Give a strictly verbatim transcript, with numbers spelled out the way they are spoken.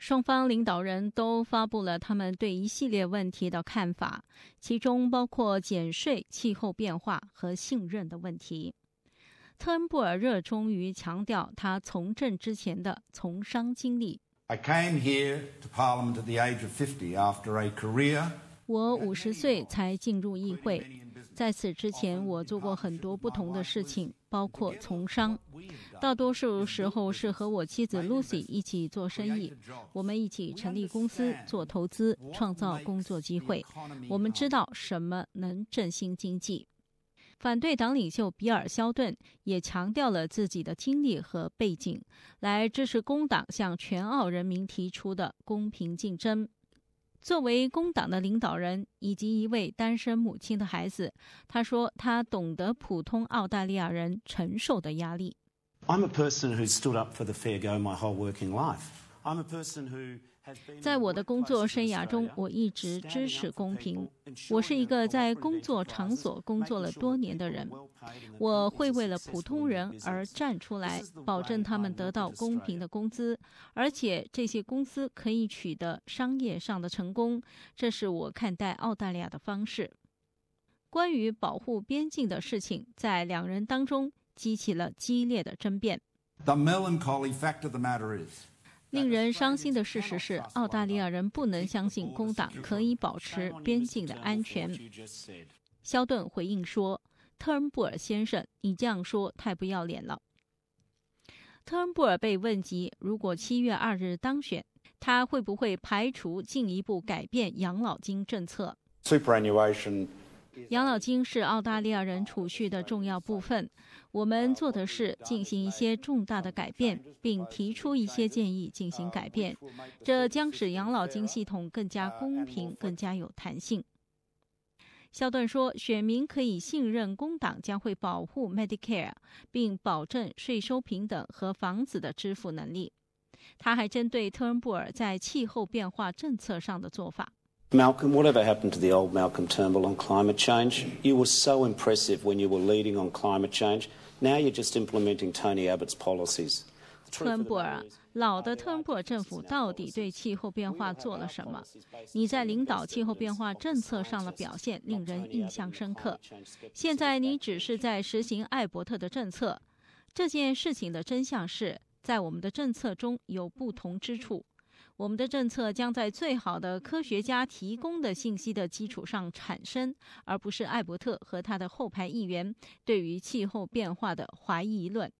双方领导人都发布了他们对一系列问题的看法，其中包括减税、气候变化和信任的问题。特恩布尔热衷于强调他从政之前的从商经历。 I came here to Parliament at the age of fifty after a career. 我五十岁才进入议会，在此之前我做过很多不同的事情，包括从商。大多数时候是和我妻子 Lucy 一起做生意，我们一起成立公司、做投资、创造工作机会。我们知道什么能振兴经济。反对党领袖比尔·肖顿也强调了自己的经历和背景，来支持工党向全澳人民提出的公平竞争。作为工党的领导人以及一位单身母亲的孩子，他说他懂得普通澳大利亚人承受的压力。 I'm a person who stood up for the fair go my whole working life. I'm a person who has been 在我的工作生涯中，我一直支持公平。我是一个在工作场所工作了多年的人，我会为了普通人而站出来，保证他们得到公平的工资，而且这些公司可以取得商业上的成功。这是我看待澳大利亚的方式。关于保护边境的事情，在两人当中激起了激烈的争辩。 The melancholy fact of the matter is, 令人伤心的事实是，澳大利亚人不能相信工党可以保持边境的安全。肖顿回应说：“特恩布尔先生，你这样说太不要脸了。”特恩布尔被问及，如果七月二日当选，他会不会排除进一步改变养老金政策？ Superannuation. 养老金是澳大利亚人储蓄的重要部分。我们做的是进行一些重大的改变，并提出一些建议进行改变，这将使养老金系统更加公平、更加有弹性。肖顿说，选民可以信任工党将会保护 Medicare， 并保证税收平等和房子的支付能力。他还针对特恩布尔在气候变化政策上的做法。 Malcolm, whatever happened to the old Malcolm Turnbull on climate change? You were so impressive when you were leading on climate change. Now you're just implementing Tony Abbott's policies. 特恩布尔，老的特恩布尔政府到底对气候变化做了什么？你在领导气候变化政策上的表现令人印象深刻。现在你只是在实行艾伯特的政策。这件事情的真相是，在我们的政策中有不同之处。我们的政策将在最好的科学家提供的信息的基础上产生，而不是艾伯特和他的后排议员对于气候变化的怀疑论。